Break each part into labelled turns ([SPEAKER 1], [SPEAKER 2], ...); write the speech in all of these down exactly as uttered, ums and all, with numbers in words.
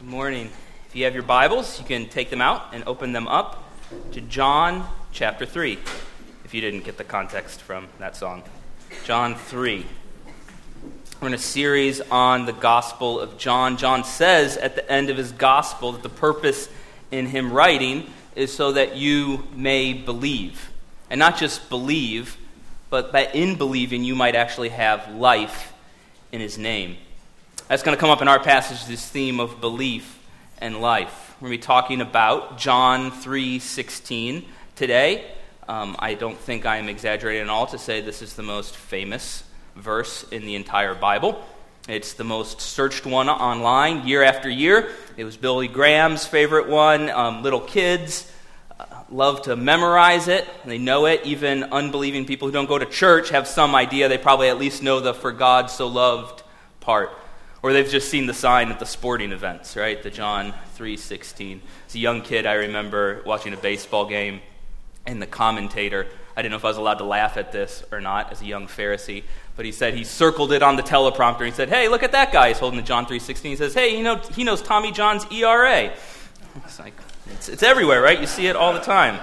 [SPEAKER 1] Good morning. If you have your Bibles, you can take them out and open them up to John chapter three, if you didn't get the context from that song. John three. We're in a series on the Gospel of John. John says at the end of his Gospel that the purpose in him writing is so that you may believe. And not just believe, but that in believing you might actually have life in his name. That's going to come up in our passage, this theme of belief and life. We're going to be talking about John three sixteen today. Um, I don't think I am exaggerating at all to say this is the most famous verse in the entire Bible. It's the most searched one online year after year. It was Billy Graham's favorite one. Um, little kids uh, love to memorize it. They know it. Even unbelieving people who don't go to church have some idea. They probably at least know the "for God so loved" part. Or they've just seen the sign at the sporting events, right? The John three sixteen. As a young kid, I remember watching a baseball game, and the commentator, I didn't know if I was allowed to laugh at this or not as a young Pharisee, but he said he circled it on the teleprompter. He said, "Hey, look at that guy." He's holding the John three sixteen. He says, "Hey, you know, he knows Tommy John's E R A." It's like, it's, it's everywhere, right? You see it all the time.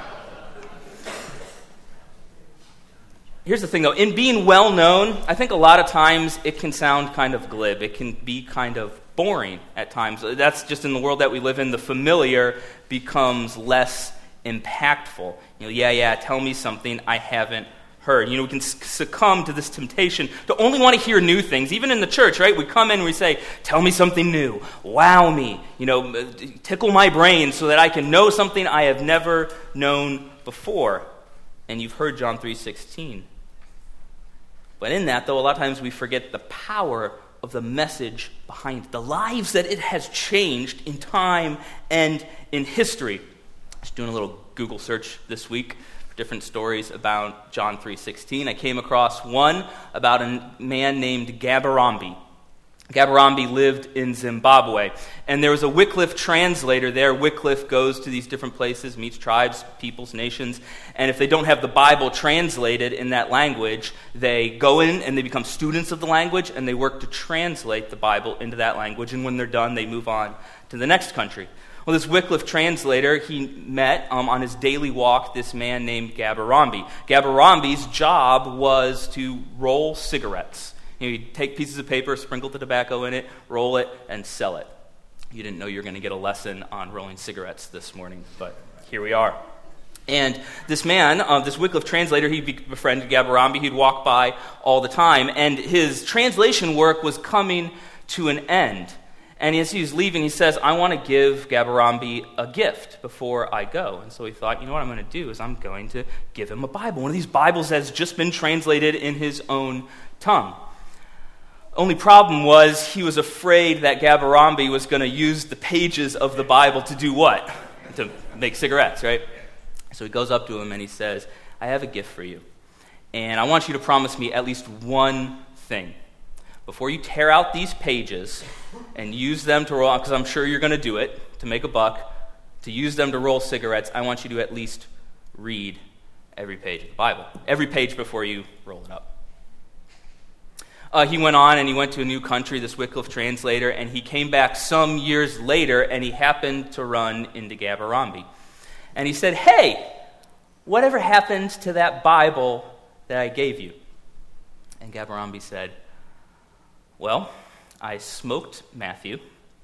[SPEAKER 1] Here's the thing, though. In being well-known, I think a lot of times it can sound kind of glib. It can be kind of boring at times. That's just in the world that we live in. The familiar becomes less impactful. You know, yeah, yeah, tell me something I haven't heard. You know, we can succumb to this temptation to only want to hear new things. Even in the church, right? We come in and we say, tell me something new. Wow me. You know, tickle my brain so that I can know something I have never known before. And you've heard John three sixteen. But in that, though, a lot of times we forget the power of the message behind it, the lives that it has changed in time and in history. I was doing a little Google search this week for different stories about John three sixteen. I came across one about a man named Gabarambi. Gabarambi lived in Zimbabwe, and there was a Wycliffe translator there. Wycliffe goes to these different places, meets tribes, peoples, nations, and if they don't have the Bible translated in that language, they go in and they become students of the language, and they work to translate the Bible into that language, and when they're done, they move on to the next country. Well, this Wycliffe translator, he met um, on his daily walk this man named Gabarambi. Gabarambi's job was to roll cigarettes. You know, you'd take pieces of paper, sprinkle the tobacco in it, roll it, and sell it. You didn't know you were going to get a lesson on rolling cigarettes this morning, but here we are. And this man, uh, this Wycliffe translator, he befriended Gabarambi. He'd walk by all the time, and his translation work was coming to an end. And as he was leaving, he says, I want to give Gabarambi a gift before I go. And so he thought, you know what I'm going to do is I'm going to give him a Bible. One of these Bibles that has just been translated in his own tongue. Only problem was he was afraid that Gabarambi was going to use the pages of the Bible to do what? To make cigarettes, right? So he goes up to him and he says, I have a gift for you. And I want you to promise me at least one thing. Before you tear out these pages and use them to roll, because I'm sure you're going to do it, to make a buck, to use them to roll cigarettes, I want you to at least read every page of the Bible. Every page before you roll it up. Uh, he went on and he went to a new country, this Wycliffe translator, and he came back some years later and he happened to run into Gabarambi. And he said, hey, whatever happened to that Bible that I gave you? And Gabarambi said, well, I smoked Matthew,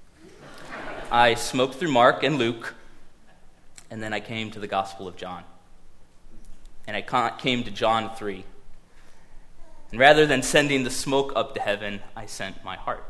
[SPEAKER 1] I smoked through Mark and Luke, and then I came to the Gospel of John. And I came to John three. And rather than sending the smoke up to heaven, I sent my heart.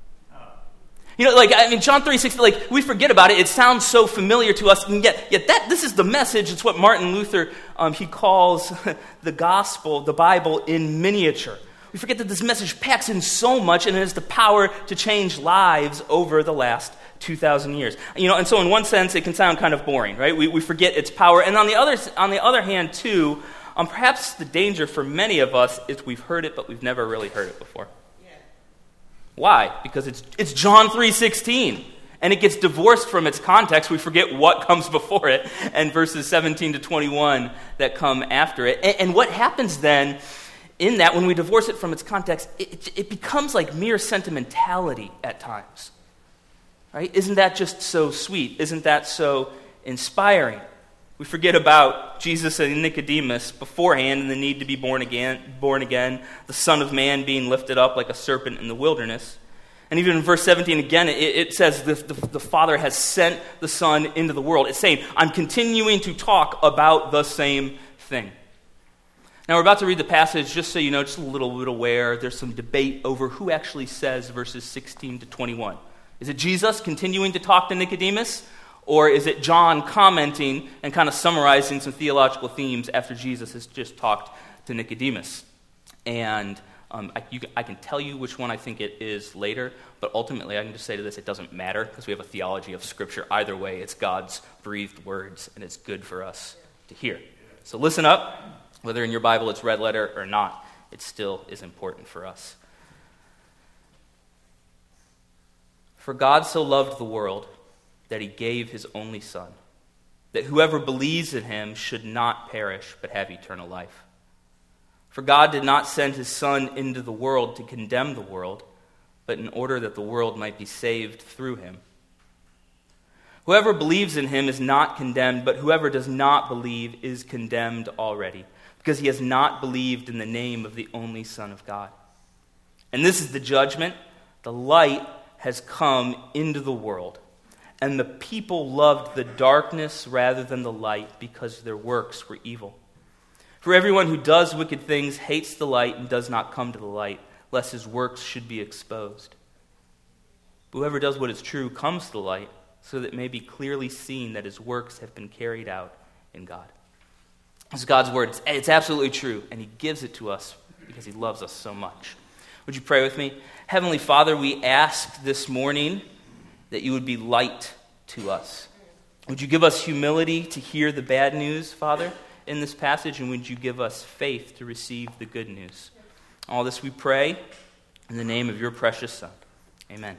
[SPEAKER 1] You know, like, I mean, John three sixteen, like, we forget about it. It sounds so familiar to us, and yet, yet that, this is the message. It's what Martin Luther, um, he calls the gospel, the Bible in miniature. We forget that this message packs in so much, and it has the power to change lives over the last two thousand years. You know, and so in one sense, it can sound kind of boring, right? We, we forget its power. And on the other, on the other hand, too, Um, perhaps the danger for many of us is we've heard it, but we've never really heard it before. Yeah. Why? Because it's it's John three sixteen, and it gets divorced from its context. We forget what comes before it, and verses seventeen to twenty-one that come after it. And, and what happens then in that, when we divorce it from its context, it, it becomes like mere sentimentality at times. Right? Isn't that just so sweet? Isn't that so inspiring? We forget about Jesus and Nicodemus beforehand and the need to be born again, born again, the Son of Man being lifted up like a serpent in the wilderness. And even in verse seventeen again, it, it says the, the, the Father has sent the Son into the world. It's saying, I'm continuing to talk about the same thing. Now we're about to read the passage, just so you know, just a little bit aware, there's some debate over who actually says verses sixteen to twenty-one. Is it Jesus continuing to talk to Nicodemus? Or is it John commenting and kind of summarizing some theological themes after Jesus has just talked to Nicodemus? And um, I, you, I can tell you which one I think it is later, but ultimately I can just say to this, it doesn't matter because we have a theology of Scripture. Either way, it's God's breathed words, and it's good for us to hear. So listen up. Whether in your Bible it's red letter or not, it still is important for us. For God so loved the world that he gave his only Son, that whoever believes in him should not perish but have eternal life. For God did not send his Son into the world to condemn the world, but in order that the world might be saved through him. Whoever believes in him is not condemned, but whoever does not believe is condemned already, because he has not believed in the name of the only Son of God. And this is the judgment. The light has come into the world, and the people loved the darkness rather than the light because their works were evil. For everyone who does wicked things hates the light and does not come to the light, lest his works should be exposed. But whoever does what is true comes to the light, so that it may be clearly seen that his works have been carried out in God. This is God's word. It's, it's absolutely true, and he gives it to us because he loves us so much. Would you pray with me? Heavenly Father, we ask this morning that you would be light to us. Would you give us humility to hear the bad news, Father, in this passage, and would you give us faith to receive the good news? All this we pray in the name of your precious Son. Amen.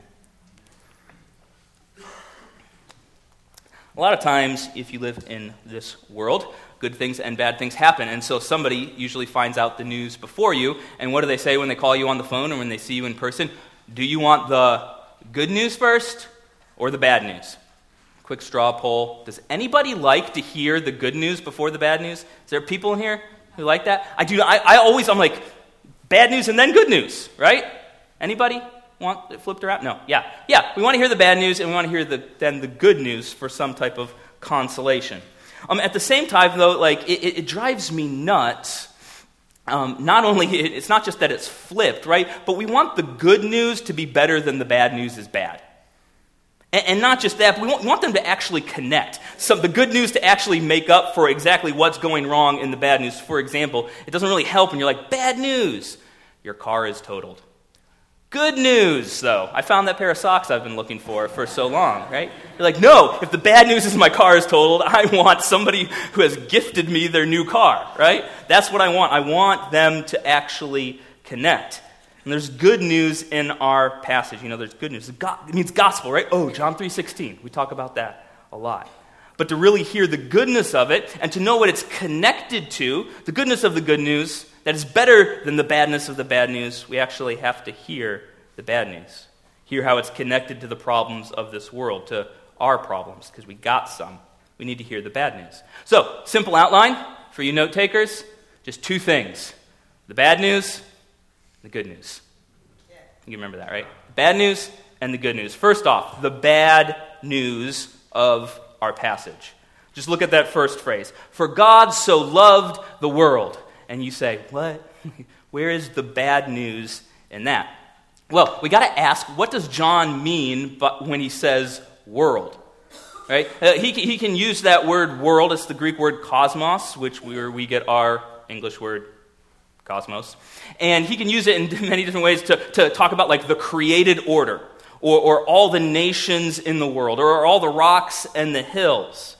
[SPEAKER 1] A lot of times, if you live in this world, good things and bad things happen. And so somebody usually finds out the news before you. And what do they say when they call you on the phone or when they see you in person? Do you want the good news first or the bad news? Quick straw poll. Does anybody like to hear the good news before the bad news? Is there people in here who like that? I do. I, I always, I'm like, bad news and then good news, right? Anybody want it flipped around? No. Yeah. Yeah. We want to hear the bad news and we want to hear the then the good news for some type of consolation. Um, at the same time, though, like it, it, it drives me nuts. Um, not only it, it's not just that it's flipped, right? But we want the good news to be better than the bad news is bad, and, and not just that. But we want, we want them to actually connect. Some the good news to actually make up for exactly what's going wrong in the bad news. For example, it doesn't really help when you're like, bad news, your car is totaled. Good news, though. I found that pair of socks I've been looking for for so long, right? You're like, no, if the bad news is my car is totaled, I want somebody who has gifted me their new car, right? That's what I want. I want them to actually connect. And there's good news in our passage. You know, there's good news. It means gospel, right? Oh, John three sixteen. We talk about that a lot. But to really hear the goodness of it and to know what it's connected to, the goodness of the good news, that is better than the badness of the bad news, we actually have to hear the bad news. Hear how it's connected to the problems of this world, to our problems, because we got some. We need to hear the bad news. So, simple outline for you note takers, just two things. The bad news, the good news. You remember that, right? The bad news and the good news. First off, the bad news of our passage. Just look at that first phrase. For God so loved the world. And you say, what? Where is the bad news in that? Well, we got to ask, what does John mean but when he says world? Right? Uh, he, he can use that word world. It's the Greek word cosmos, which where we get our English word cosmos. And he can use it in many different ways to, to talk about like the created order, or, or all the nations in the world, or all the rocks and the hills.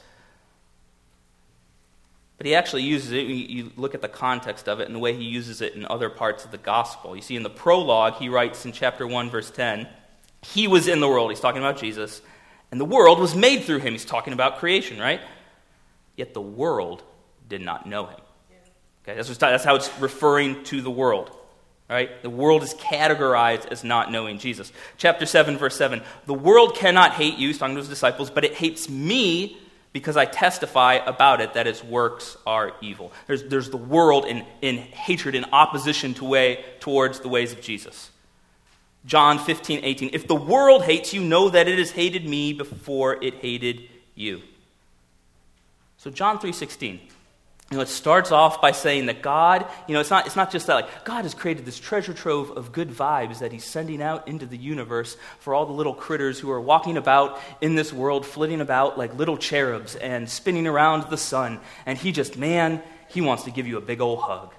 [SPEAKER 1] But he actually uses it, you look at the context of it and the way he uses it in other parts of the gospel. You see, in the prologue, he writes in chapter one, verse ten, he was in the world, he's talking about Jesus, and the world was made through him. He's talking about creation, right? Yet the world did not know him. Okay, that's, what, that's how it's referring to the world. Right? The world is categorized as not knowing Jesus. Chapter seven, verse seven. The world cannot hate you, he's talking to his disciples, but it hates me because I testify about it that its works are evil. There's, there's the world in, in hatred, in opposition to way, towards the ways of Jesus. John fifteen, eighteen. If the world hates you, know that it has hated me before it hated you. So John three sixteen. You know, it starts off by saying that God, you know, it's not, it's not just that, like, God has created this treasure trove of good vibes that he's sending out into the universe for all the little critters who are walking about in this world, flitting about like little cherubs and spinning around the sun. And he just, man, he wants to give you a big old hug.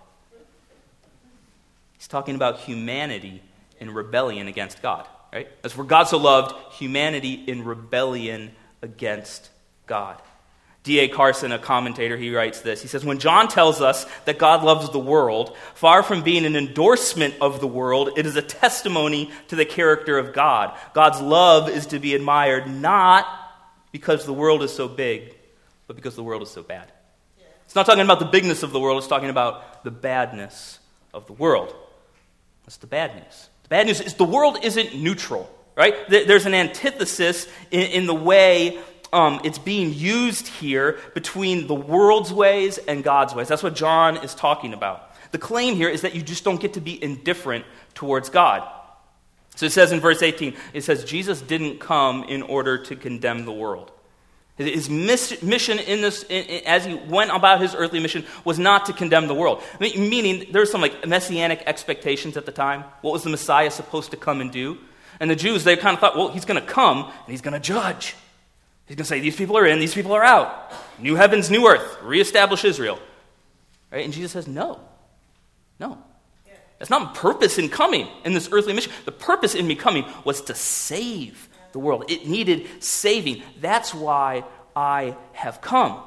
[SPEAKER 1] He's talking about humanity in rebellion against God, right? As for God so loved, humanity in rebellion against God. D A Carson, a commentator, he writes this. He says, when John tells us that God loves the world, far from being an endorsement of the world, it is a testimony to the character of God. God's love is to be admired not because the world is so big, but because the world is so bad. It's not talking about the bigness of the world, it's talking about the badness of the world. That's the bad news. The bad news is the world isn't neutral, right? There's an antithesis in, in the way Um, it's being used here between the world's ways and God's ways. That's what John is talking about. The claim here is that you just don't get to be indifferent towards God. So it says in verse eighteen, it says, Jesus didn't come in order to condemn the world. His mission in this, as he went about his earthly mission, was not to condemn the world. Meaning, there were some like messianic expectations at the time. What was the Messiah supposed to come and do? And the Jews, they kind of thought, well, he's going to come and he's going to judge. He's going to say, these people are in, these people are out. New heavens, new earth. Reestablish Israel. Right? And Jesus says, no. No. That's not purpose in coming in this earthly mission. The purpose in me coming was to save the world. It needed saving. That's why I have come.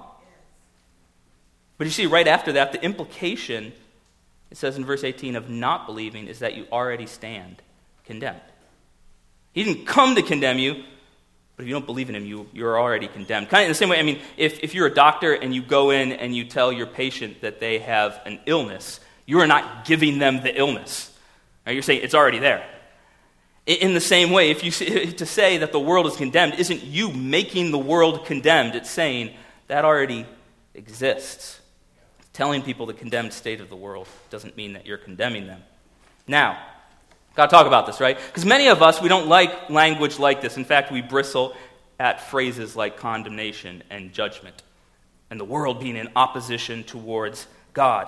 [SPEAKER 1] But you see, right after that, the implication, it says in verse eighteen, of not believing is that you already stand condemned. He didn't come to condemn you, but if you don't believe in him, you, you're already condemned. Kind of in the same way, I mean, if, if you're a doctor and you go in and you tell your patient that they have an illness, you are not giving them the illness. Right? You're saying it's already there. In, in the same way, if you to say that the world is condemned isn't you making the world condemned. It's saying that already exists. Telling people the condemned state of the world doesn't mean that you're condemning them. Now, got to talk about this, right? Because many of us, we don't like language like this. In fact, we bristle at phrases like condemnation and judgment, and the world being in opposition towards God.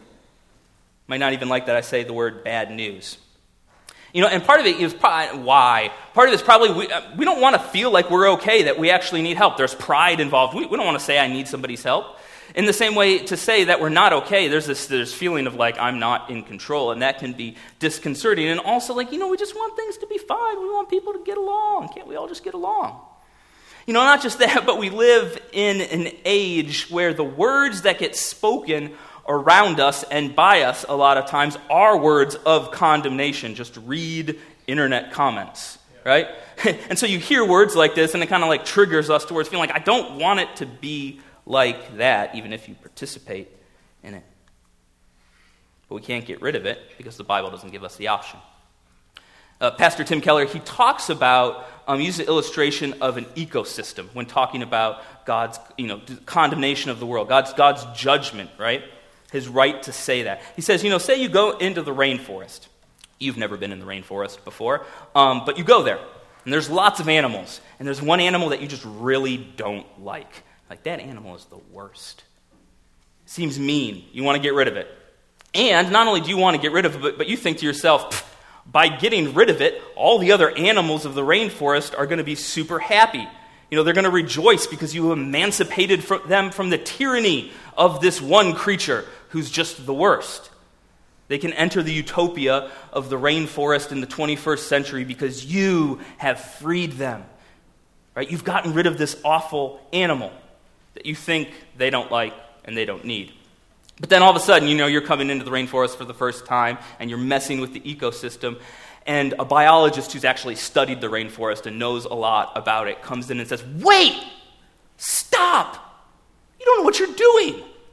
[SPEAKER 1] Might not even like that I say the word bad news. You know, and part of it is probably why. Part of it is probably we, uh, we don't want to feel like we're okay, that we actually need help. There's pride involved. We, we don't want to say I need somebody's help. In the same way, to say that we're not okay, there's this, this feeling of like, I'm not in control, and that can be disconcerting. And also, like, you know, we just want things to be fine. We want people to get along. Can't we all just get along? You know, not just that, but we live in an age where the words that get spoken around us and by us a lot of times are words of condemnation. Just read internet comments, right? And so you hear words like this, and it kind of like triggers us towards feeling like, I don't want it to be like that, even if you participate in it. But we can't get rid of it because the Bible doesn't give us the option. Uh, Pastor Tim Keller, he talks about, um, he uses the illustration of an ecosystem when talking about God's, you know, condemnation of the world, God's, God's judgment, right? His right to say that. He says, you know, say you go into the rainforest. You've never been in the rainforest before, um, but you go there, and there's lots of animals, and there's one animal that you just really don't like. Like, that animal is the worst. Seems mean. You want to get rid of it. And not only do you want to get rid of it, but you think to yourself, by getting rid of it, all the other animals of the rainforest are going to be super happy. You know, they're going to rejoice because you emancipated from them from the tyranny of this one creature who's just the worst. They can enter the utopia of the rainforest in the twenty-first century because you have freed them. Right? You've gotten rid of this awful animal that you think they don't like and they don't need. But then all of a sudden, you know, you're coming into the rainforest for the first time and you're messing with the ecosystem, and a biologist who's actually studied the rainforest and knows a lot about it comes in and says, wait, stop! You don't know what you're doing.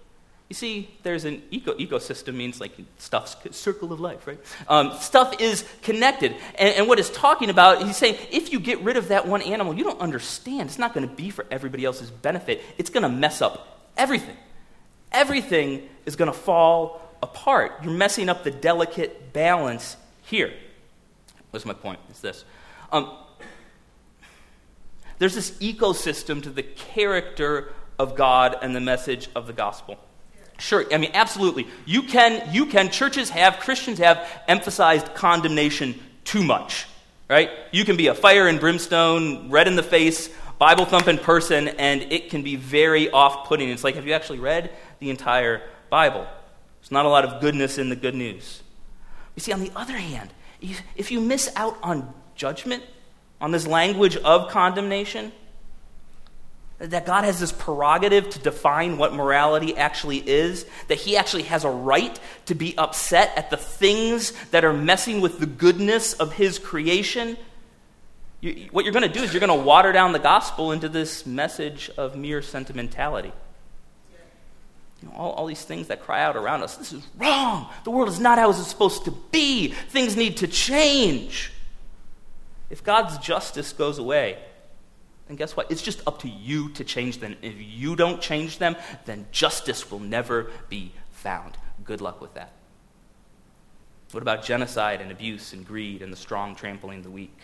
[SPEAKER 1] You see, there's an eco ecosystem means like stuff's circle of life, right? Um, stuff is connected. And, and what it's talking about, he's saying, if you get rid of that one animal, you don't understand. It's not going to be for everybody else's benefit. It's going to mess up everything. Everything is going to fall apart. You're messing up the delicate balance here. What's my point? It's this. Um, there's this ecosystem to the character of God and the message of the gospel. Sure, I mean, absolutely. You can, you can, churches have, Christians have emphasized condemnation too much, right? You can be a fire and brimstone, red in the face, Bible-thumping person, and it can be very off-putting. It's like, have you actually read the entire Bible? There's not a lot of goodness in the good news. You see, on the other hand, if you miss out on judgment, on this language of condemnation, that God has this prerogative to define what morality actually is, that he actually has a right to be upset at the things that are messing with the goodness of his creation, you, what you're going to do is you're going to water down the gospel into this message of mere sentimentality. You know, all, all these things that cry out around us, this is wrong. The world is not how it's supposed to be. Things need to change. If God's justice goes away, and guess what? It's just up to you to change them. If you don't change them, then justice will never be found. Good luck with that. What about genocide and abuse and greed and the strong trampling the weak?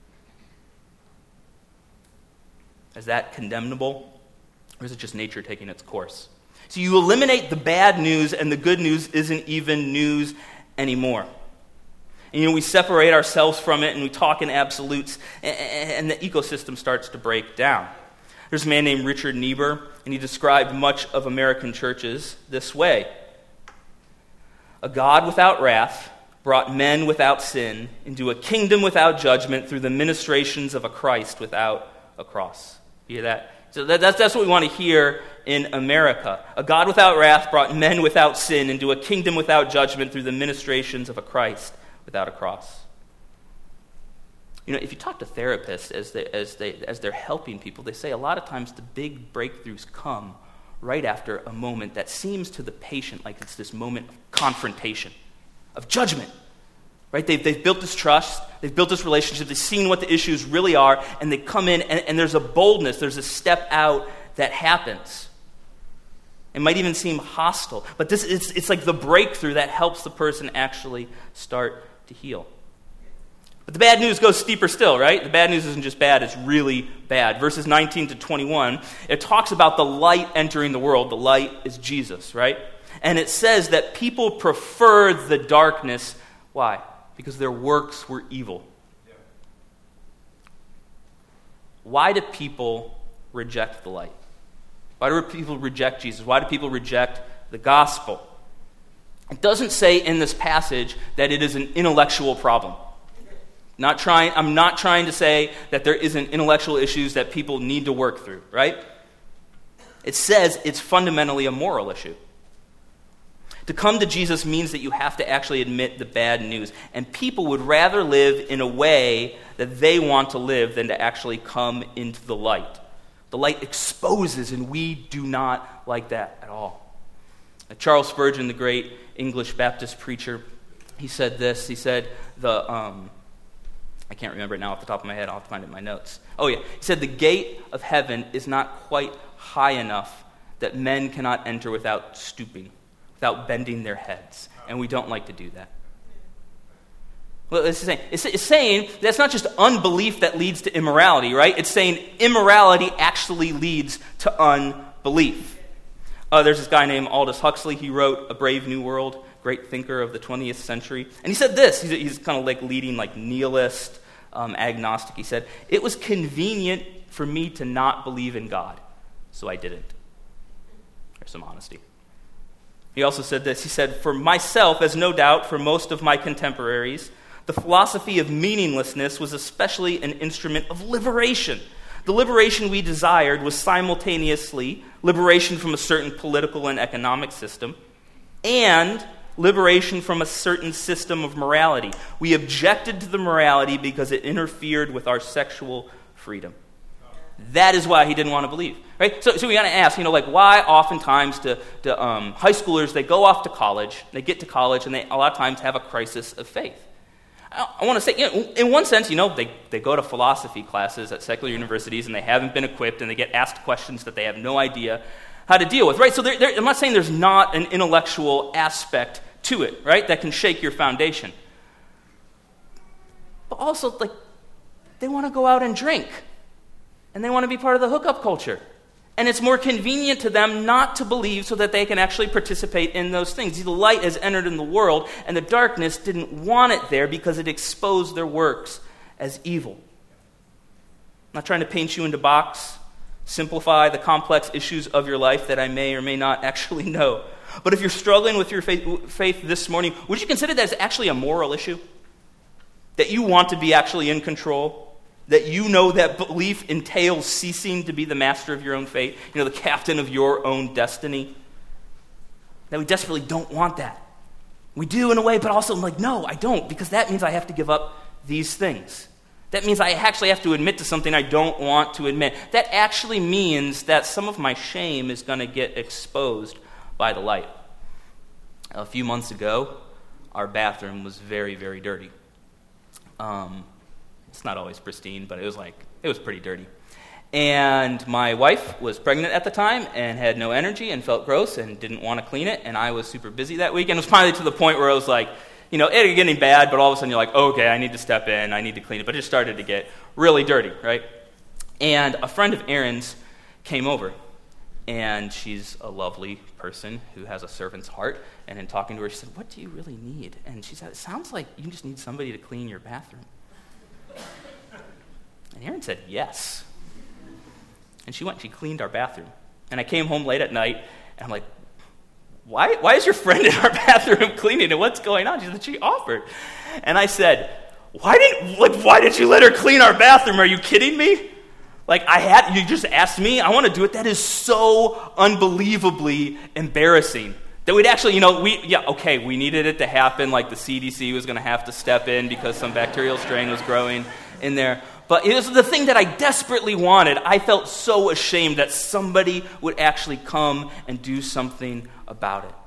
[SPEAKER 1] Is that condemnable? Or is it just nature taking its course? So you eliminate the bad news and the good news isn't even news anymore. And, you know, we separate ourselves from it and we talk in absolutes, and the ecosystem starts to break down. There's a man named Richard Niebuhr, and he described much of American churches this way. A God without wrath brought men without sin into a kingdom without judgment through the ministrations of a Christ without a cross. You hear that? So that, that's, that's what we want to hear in America. A God without wrath brought men without sin into a kingdom without judgment through the ministrations of a Christ without a cross. You know, if you talk to therapists as they as they as they're helping people, they say a lot of times the big breakthroughs come right after a moment that seems to the patient like it's this moment of confrontation, of judgment. Right? They've they've built this trust, they've built this relationship, they've seen what the issues really are, and they come in and, and there's a boldness, there's a step out that happens. It might even seem hostile, but this it's it's like the breakthrough that helps the person actually start to heal. But the bad news goes steeper still, right? The bad news isn't just bad, it's really bad. Verses nineteen to twenty-one, it talks about the light entering the world. The light is Jesus, right? And it says that people preferred the darkness. Why? Because their works were evil. Yeah. Why do people reject the light? Why do people reject Jesus? Why do people reject the gospel? It doesn't say in this passage that it is an intellectual problem. Not trying, I'm not trying to say that there isn't intellectual issues that people need to work through, right? It says it's fundamentally a moral issue. To come to Jesus means that you have to actually admit the bad news. And people would rather live in a way that they want to live than to actually come into the light. The light exposes, and we do not like that at all. Charles Spurgeon, the great English Baptist preacher, he said this. He said, the um, I can't remember it now off the top of my head. I'll have to find it in my notes. Oh, yeah. He said, the gate of heaven is not quite high enough that men cannot enter without stooping, without bending their heads. And we don't like to do that. Well, it's saying, it's, it's saying that's not just unbelief that leads to immorality, right? It's saying immorality actually leads to unbelief. Uh, there's this guy named Aldous Huxley. He wrote A Brave New World, great thinker of the twentieth century. And he said this. He's, he's kind of like leading like nihilist, um, agnostic. He said, it was convenient for me to not believe in God, so I didn't. There's some honesty. He also said this. He said, for myself, as no doubt for most of my contemporaries, the philosophy of meaninglessness was especially an instrument of liberation. The liberation we desired was simultaneously liberation from a certain political and economic system and liberation from a certain system of morality. We objected to the morality because it interfered with our sexual freedom. That is why he didn't want to believe. right? So, so we got to ask, you know, like why oftentimes do, do um, high schoolers, they go off to college, they get to college, and they a lot of times have a crisis of faith. I, I want to say, you know, in one sense, you know, they, they go to philosophy classes at secular universities, and they haven't been equipped, and they get asked questions that they have no idea how to deal with, right? So they're, they're, I'm not saying there's not an intellectual aspect to it, right, that can shake your foundation. But also, like, they want to go out and drink. And they want to be part of the hookup culture. And it's more convenient to them not to believe so that they can actually participate in those things. The light has entered in the world, and the darkness didn't want it there because it exposed their works as evil. I'm not trying to paint you into a box, simplify the complex issues of your life that I may or may not actually know. But if you're struggling with your faith, faith this morning, would you consider that as actually a moral issue? That you want to be actually in control? That you know that belief entails ceasing to be the master of your own fate, you know, the captain of your own destiny? That we desperately don't want that. We do in a way, but also I'm like, no, I don't, because that means I have to give up these things. That means I actually have to admit to something I don't want to admit. That actually means that some of my shame is going to get exposed by the light. A few months ago, our bathroom was very, very dirty. Um... It's not always pristine, but it was like, it was pretty dirty. And my wife was pregnant at the time and had no energy and felt gross and didn't want to clean it. And I was super busy that week. And it was finally to the point where I was like, you know, it was getting bad, but all of a sudden you're like, okay, I need to step in. I need to clean it. But it just started to get really dirty, right? And a friend of Aaron's came over. And she's a lovely person who has a servant's heart. And in talking to her, she said, what do you really need? And she said, it sounds like you just need somebody to clean your bathroom. And Aaron said, yes. And she went and she cleaned our bathroom. And I came home late at night, and I'm like, why why is your friend in our bathroom cleaning it? What's going on? She said, she offered. And I said, why didn't like, why did you let her clean our bathroom? Are you kidding me? Like, I had, you just asked me? I want to do it. That is so unbelievably embarrassing. That we'd actually, you know, we, yeah, okay, we needed it to happen, like the C D C was going to have to step in because some bacterial strain was growing in there. But it was the thing that I desperately wanted. I felt so ashamed that somebody would actually come and do something about it.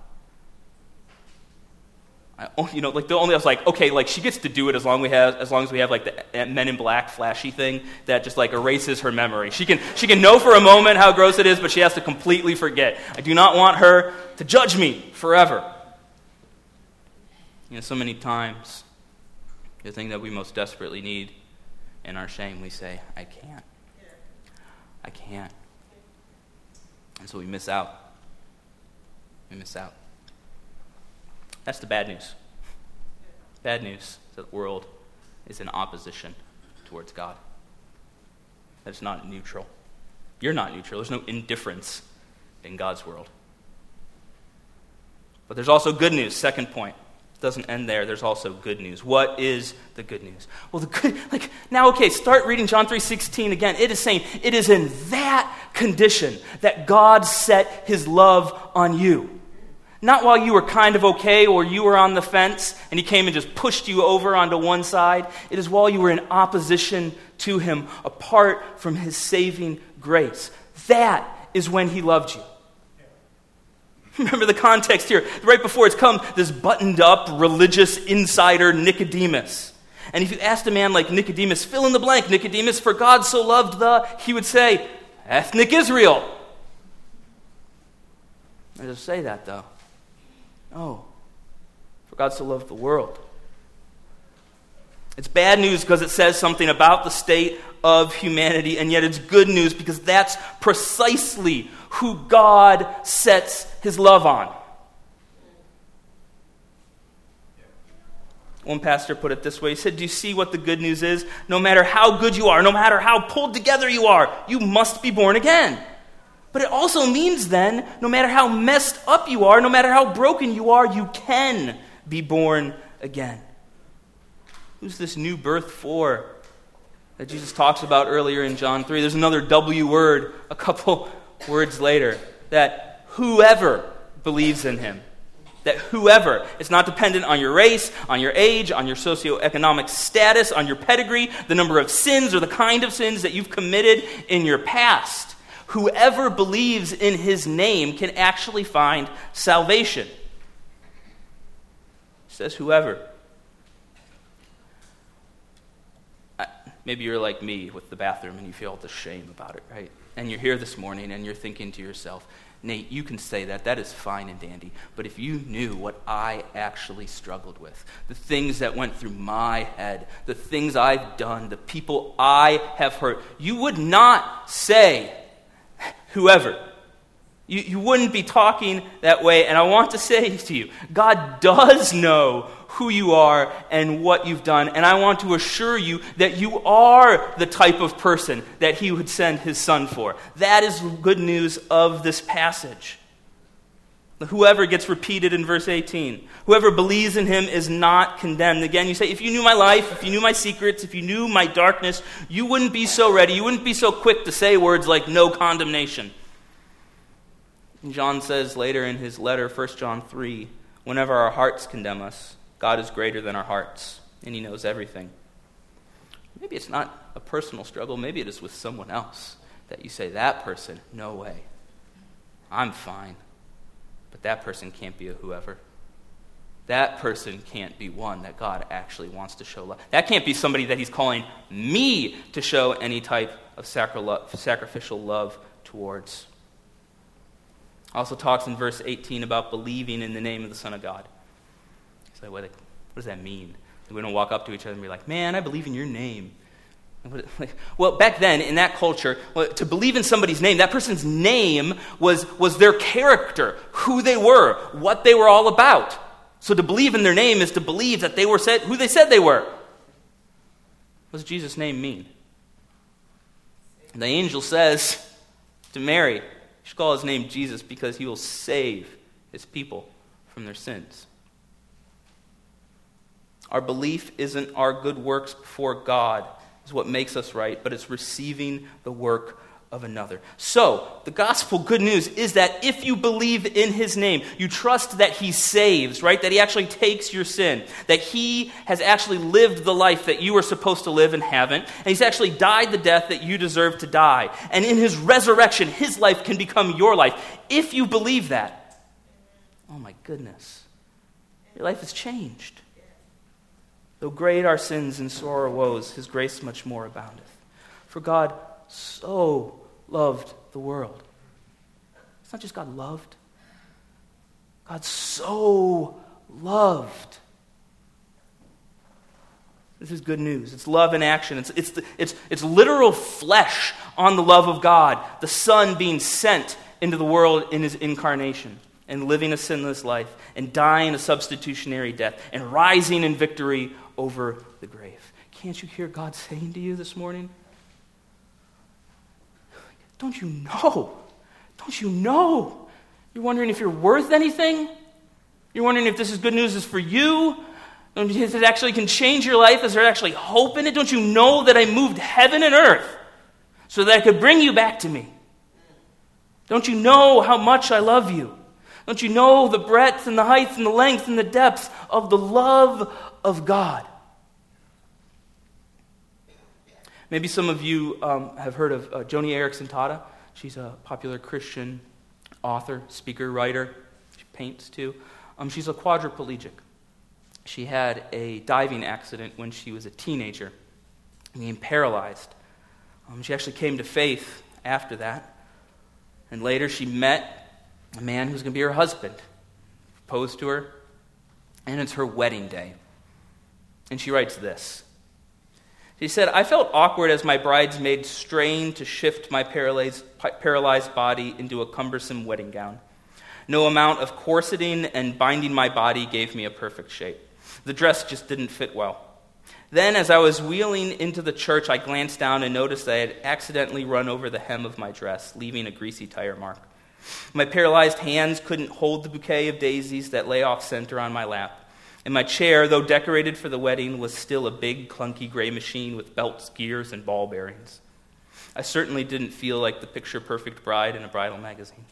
[SPEAKER 1] I, you know, like the only I was like, okay, like she gets to do it as long we have, as long as we have like the Men in Black flashy thing that just like erases her memory. She can she can know for a moment how gross it is, but she has to completely forget. I do not want her to judge me forever. You know, so many times, the thing that we most desperately need in our shame, we say, I can't. I can't. And so we miss out. We miss out. That's the bad news. Bad news is that the world is in opposition towards God. That it's not neutral. You're not neutral. There's no indifference in God's world. But there's also good news. Second point. It doesn't end there. There's also good news. What is the good news? Well, the good, like, now, okay, start reading John three sixteen again. It is saying, it is in that condition that God set his love on you. Not while you were kind of okay or you were on the fence and he came and just pushed you over onto one side. It is while you were in opposition to him, apart from his saving grace. That is when he loved you. Remember the context here. Right before it's come, this buttoned-up religious insider Nicodemus. And if you asked a man like Nicodemus, fill in the blank, Nicodemus, for God so loved the, he would say, ethnic Israel. I just say that, though. Oh, for God so loved the world. It's bad news because it says something about the state of humanity, and yet it's good news because that's precisely who God sets his love on. One pastor put it this way. He said, do you see what the good news is? No matter how good you are, no matter how pulled together you are, you must be born again. But it also means then, no matter how messed up you are, no matter how broken you are, you can be born again. Who's this new birth for that Jesus talks about earlier in John three? There's another W word a couple words later, that whoever believes in him. That whoever, it's not dependent on your race, on your age, on your socioeconomic status, on your pedigree, the number of sins or the kind of sins that you've committed in your past. Whoever believes in his name can actually find salvation. It says whoever. Maybe you're like me with the bathroom and you feel the shame about it, right? And you're here this morning and you're thinking to yourself, Nate, you can say that. That is fine and dandy. But if you knew what I actually struggled with, the things that went through my head, the things I've done, the people I have hurt, you would not say whoever. You, you wouldn't be talking that way. And I want to say to you, God does know who you are and what you've done. And I want to assure you that you are the type of person that he would send his son for. That is good news of this passage. Whoever gets repeated in verse eighteen. Whoever believes in him is not condemned. Again, you say, if you knew my life, if you knew my secrets, if you knew my darkness, you wouldn't be so ready. You wouldn't be so quick to say words like no condemnation. And John says later in his letter, First John three, whenever our hearts condemn us, God is greater than our hearts, and he knows everything. Maybe it's not a personal struggle. Maybe it is with someone else that you say, that person, no way. I'm fine. But that person can't be a whoever. That person can't be one that God actually wants to show love. That can't be somebody that he's calling me to show any type of sacrificial love towards. Also talks in verse eighteen about believing in the name of the Son of God. So what, what does that mean? We don't walk up to each other and be like, man, I believe in your name. Well, back then, in that culture, to believe in somebody's name, that person's name was, was their character, who they were, what they were all about. So to believe in their name is to believe that they were said, who they said they were. What does Jesus' name mean? And the angel says to Mary, you should call his name Jesus because he will save his people from their sins. Our belief isn't our good works before God is what makes us right, but it's receiving the work of another. So, the gospel good news is that if you believe in his name, you trust that he saves, right? That he actually takes your sin, that he has actually lived the life that you were supposed to live and haven't, and he's actually died the death that you deserve to die. And in his resurrection, his life can become your life. If you believe that, oh my goodness, your life has changed. Though great our sins and sore our woes, his grace much more aboundeth. For God so loved the world. It's not just God loved. God so loved. This is good news. It's love in action. It's, it's, the, it's, it's literal flesh on the love of God. The Son being sent into the world in his incarnation and living a sinless life and dying a substitutionary death and rising in victory over the grave. Can't you hear God saying to you this morning? Don't you know? Don't you know? You're wondering if you're worth anything? You're wondering if this is good news is for you? Don't you, if it actually can change your life? Is there actually hope in it? Don't you know that I moved heaven and earth so that I could bring you back to me? Don't you know how much I love you? Don't you know the breadth and the height and the length and the depth of the love of God? Maybe some of you um, have heard of uh, Joni Eareckson Tada. She's a popular Christian author, speaker, writer. She paints too. Um, she's a quadriplegic. She had a diving accident when she was a teenager, being paralyzed. Um, she actually came to faith after that. And later she met a man who's going to be her husband. Proposed to her. And it's her wedding day. And she writes this. She said, I felt awkward as my bridesmaid strained to shift my paralyzed, paralyzed body into a cumbersome wedding gown. No amount of corseting and binding my body gave me a perfect shape. The dress just didn't fit well. Then, as I was wheeling into the church, I glanced down and noticed that I had accidentally run over the hem of my dress, leaving a greasy tire mark. My paralyzed hands couldn't hold the bouquet of daisies that lay off center on my lap. And my chair, though decorated for the wedding, was still a big, clunky gray machine with belts, gears, and ball bearings. I certainly didn't feel like the picture-perfect bride in a bridal magazine.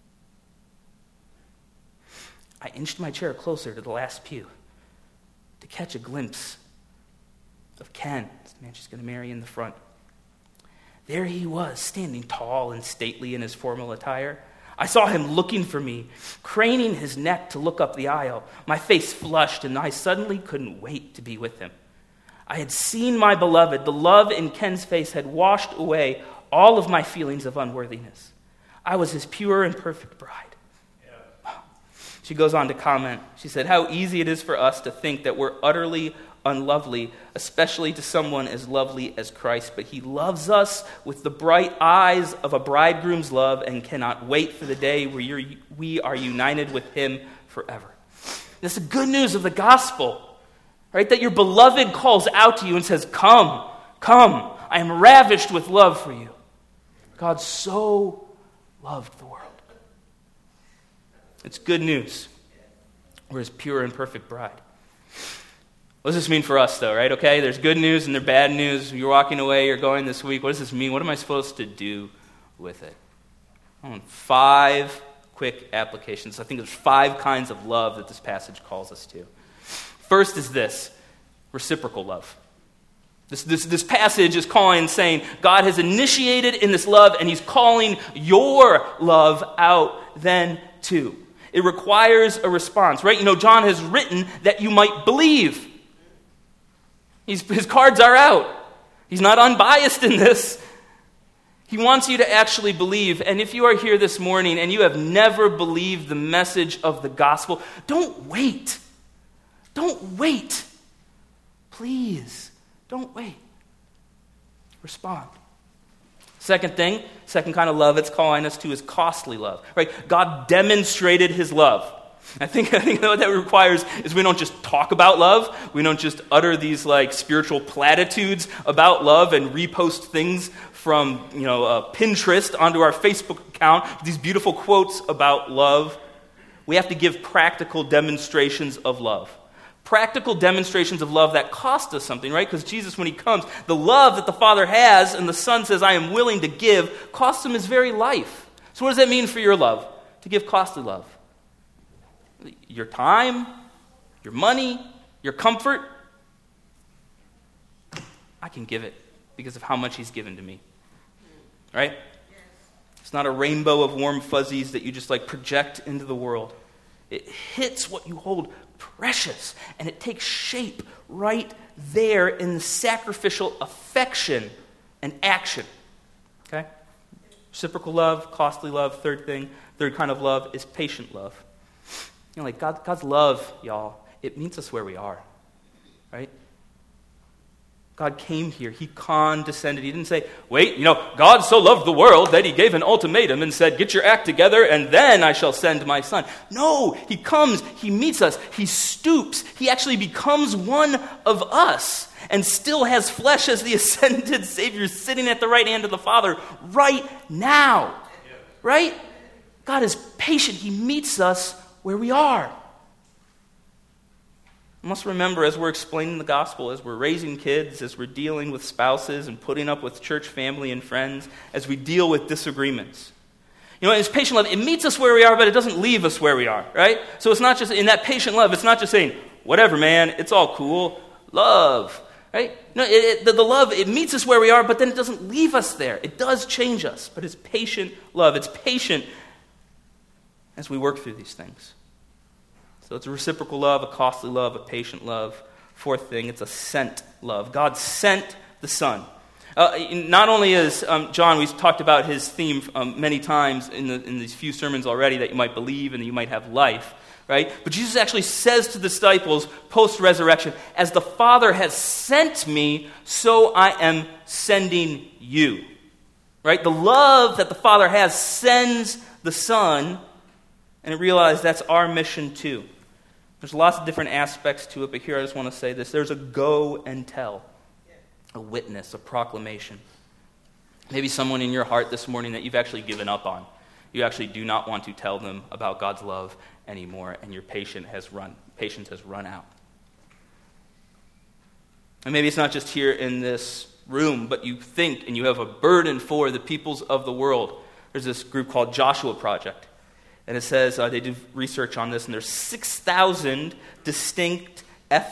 [SPEAKER 1] I inched my chair closer to the last pew to catch a glimpse of Ken, the man she's going to marry, in the front. There he was, standing tall and stately in his formal attire. I saw him looking for me, craning his neck to look up the aisle. My face flushed, and I suddenly couldn't wait to be with him. I had seen my beloved. The love in Ken's face had washed away all of my feelings of unworthiness. I was his pure and perfect bride. Yeah. She goes on to comment. She said, how easy it is for us to think that we're utterly unlovely, especially to someone as lovely as Christ. But he loves us with the bright eyes of a bridegroom's love and cannot wait for the day where you're, we are united with him forever. That's the good news of the gospel, right? That your beloved calls out to you and says, come, come, I am ravished with love for you. God so loved the world. It's good news. We're his pure and perfect bride. What does this mean for us, though, right? Okay, there's good news and there's bad news. You're walking away, you're going this week. What does this mean? What am I supposed to do with it? Oh, five quick applications. I think there's five kinds of love that this passage calls us to. First is this, reciprocal love. This, this, this passage is calling, saying, God has initiated in this love, and he's calling your love out then too. It requires a response, right? You know, John has written that you might believe. He's, his cards are out. He's not unbiased in this. He wants you to actually believe. And if you are here this morning and you have never believed the message of the gospel, don't wait. Don't wait. Please, don't wait. Respond. Second thing, second kind of love it's calling us to is costly love. Right? God demonstrated his love. I think, I think what that requires is we don't just talk about love. We don't just utter these like spiritual platitudes about love and repost things from you know uh, Pinterest onto our Facebook account, these beautiful quotes about love. We have to give practical demonstrations of love. Practical demonstrations of love that cost us something, right? Because Jesus, when he comes, the love that the Father has and the Son says, I am willing to give, costs him his very life. So what does that mean for your love? To give costly love. Your time, your money, your comfort. I can give it because of how much he's given to me. Right? It's not a rainbow of warm fuzzies that you just like project into the world. It hits what you hold precious, and it takes shape right there in the sacrificial affection and action. Okay? Reciprocal love, costly love, third thing. Third kind of love is patient love. You know, like God, God's love, y'all, it meets us where we are, right? God came here. He condescended. He didn't say, wait, you know, God so loved the world that he gave an ultimatum and said, get your act together and then I shall send my son. No, he comes, he meets us, he stoops, he actually becomes one of us and still has flesh as the ascended Savior sitting at the right hand of the Father right now, right? God is patient. He meets us where we are. We must remember as we're explaining the gospel, as we're raising kids, as we're dealing with spouses and putting up with church family and friends, as we deal with disagreements. You know, it's patient love. It meets us where we are, but it doesn't leave us where we are, right? So it's not just, in that patient love, it's not just saying, whatever, man, it's all cool. Love, right? No, it, it, the, the love, it meets us where we are, but then it doesn't leave us there. It does change us, but it's patient love. It's patient as we work through these things. So it's a reciprocal love, a costly love, a patient love. Fourth thing, it's a sent love. God sent the Son. Uh, not only is um, John, we've talked about his theme um, many times in, the, in these few sermons already, that you might believe and that you might have life, right? But Jesus actually says to the disciples post-resurrection, as the Father has sent me, so I am sending you. Right? The love that the Father has sends the Son. And realize that's our mission too. There's lots of different aspects to it, but here I just want to say this. There's a go and tell, a witness, a proclamation. Maybe someone in your heart this morning that you've actually given up on. You actually do not want to tell them about God's love anymore, and your patience has run, patience has run out. And maybe it's not just here in this room, but you think and you have a burden for the peoples of the world. There's this group called Joshua Project. And it says, uh, they do research on this, and there's six thousand distinct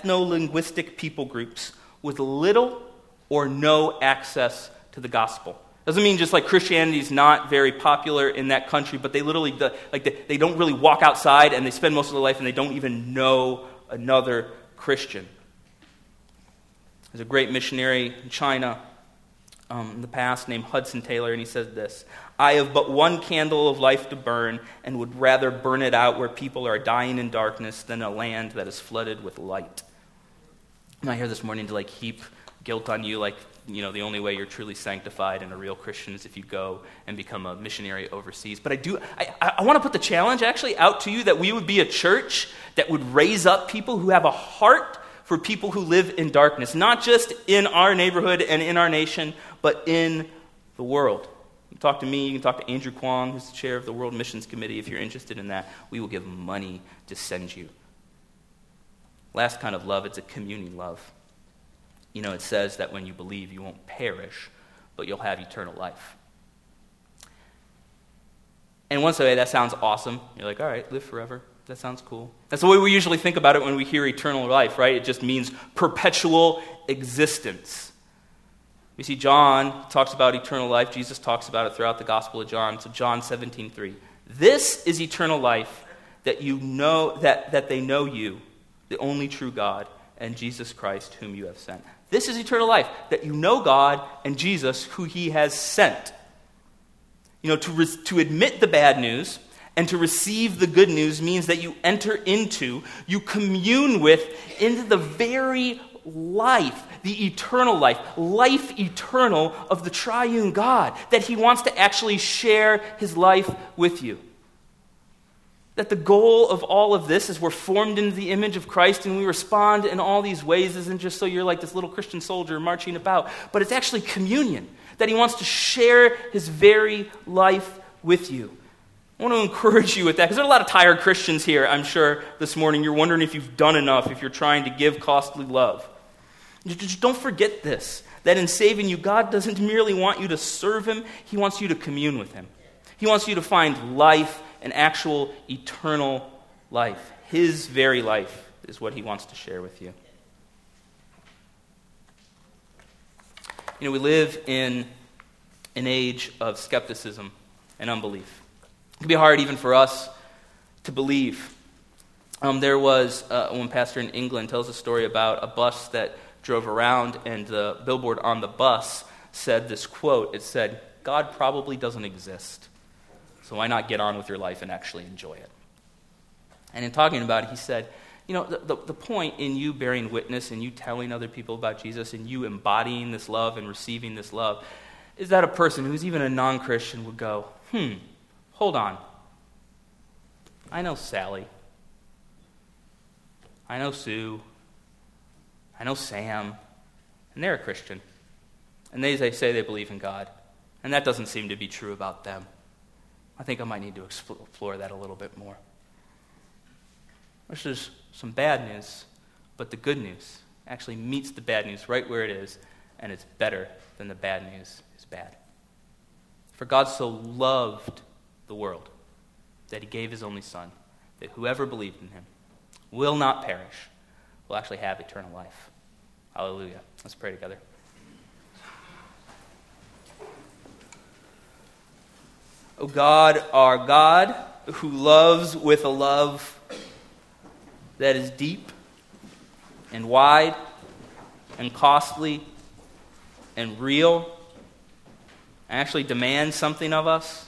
[SPEAKER 1] ethno-linguistic people groups with little or no access to the gospel. Doesn't mean just like Christianity's not very popular in that country, but they literally, like they, they don't really walk outside and they spend most of their life and they don't even know another Christian. There's a great missionary in China um, in the past named Hudson Taylor, and he says this: "I have but one candle of life to burn, and would rather burn it out where people are dying in darkness than a land that is flooded with light." I'm not here this morning to like heap guilt on you, like, you know, the only way you're truly sanctified and a real Christian is if you go and become a missionary overseas. But I do, I, I want to put the challenge actually out to you that we would be a church that would raise up people who have a heart for people who live in darkness, not just in our neighborhood and in our nation, but in the world. You can talk to me, you can talk to Andrew Kwong, who's the chair of the World Missions Committee, if you're interested in that. We will give money to send you. Last kind of love, it's a communing love. You know, it says that when you believe, you won't perish, but you'll have eternal life. And once away, that sounds awesome. You're like, all right, live forever. That sounds cool. That's the way we usually think about it when we hear eternal life, right? It just means perpetual existence. We see John talks about eternal life. Jesus talks about it throughout the Gospel of John. So John seventeen three. "This is eternal life, that you know that, that they know you, the only true God, and Jesus Christ, whom you have sent." This is eternal life, that you know God and Jesus, who he has sent. You know, to, re- to admit the bad news and to receive the good news means that you enter into, you commune with, into the very life, the eternal life, life eternal of the triune God, that he wants to actually share his life with you. That the goal of all of this is we're formed into the image of Christ and we respond in all these ways isn't just so you're like this little Christian soldier marching about, but it's actually communion, that he wants to share his very life with you. I want to encourage you with that, because there are a lot of tired Christians here, I'm sure, this morning. You're wondering if you've done enough, if you're trying to give costly love. Just don't forget this, that in saving you, God doesn't merely want you to serve him, he wants you to commune with him. He wants you to find life, an actual eternal life. His very life is what he wants to share with you. You know, we live in an age of skepticism and unbelief. It can be hard even for us to believe. Um, there was uh, one pastor in England tells a story about a bus that drove around, and the billboard on the bus said this quote. It said, "God probably doesn't exist, so why not get on with your life and actually enjoy it?" And in talking about it, he said, you know, the, the, the point in you bearing witness and you telling other people about Jesus and you embodying this love and receiving this love is that a person who's even a non-Christian would go, hmm, hold on. I know Sally. I know Sue. I know Sam. And they're a Christian. And they, they say they believe in God. And that doesn't seem to be true about them. I think I might need to explore that a little bit more. Which is some bad news, but the good news actually meets the bad news right where it is, and it's better than the bad news is bad. For God so loved the world that he gave his only Son, that whoever believed in him will not perish, will actually have eternal life. Hallelujah. Let's pray together. O God, our God, who loves with a love that is deep and wide and costly and real, and actually demands something of us.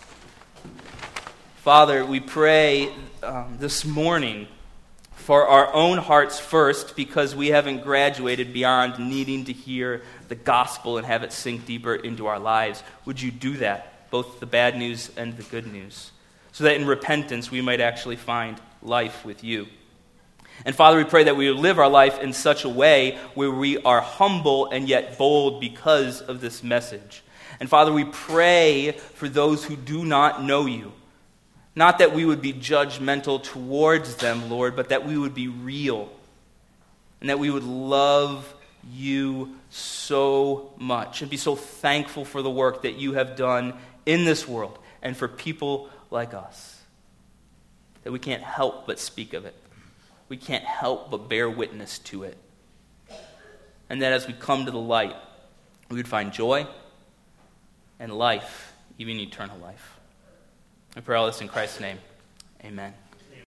[SPEAKER 1] Father, we pray um, this morning for our own hearts first, because we haven't graduated beyond needing to hear the gospel and have it sink deeper into our lives. Would you do that, both the bad news and the good news, so that in repentance we might actually find life with you? And Father, we pray that we would live our life in such a way where we are humble and yet bold because of this message. And Father, we pray for those who do not know you. Not that we would be judgmental towards them, Lord, but that we would be real. And that we would love you so much and be so thankful for the work that you have done in this world and for people like us. That we can't help but speak of it. We can't help but bear witness to it. And that as we come to the light, we would find joy, and life, even eternal life. I pray all this in Christ's name. Amen.